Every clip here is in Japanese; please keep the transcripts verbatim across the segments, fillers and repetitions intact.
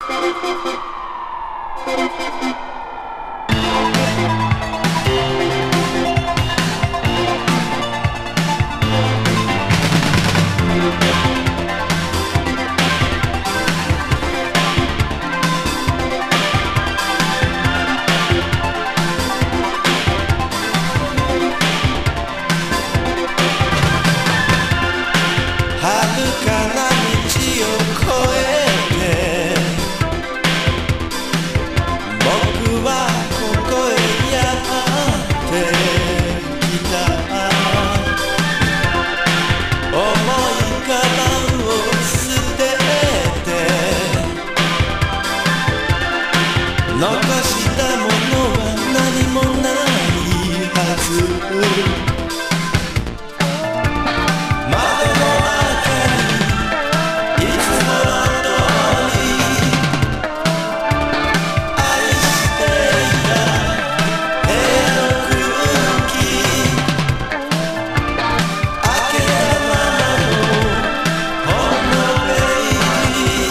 残したものは何もないはず。窓の中にいつもの通り愛していた部屋の空気、開けたままの本のページ、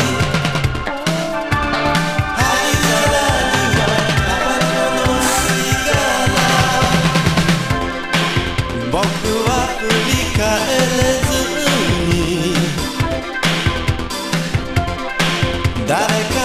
灰皿僕は振り返れず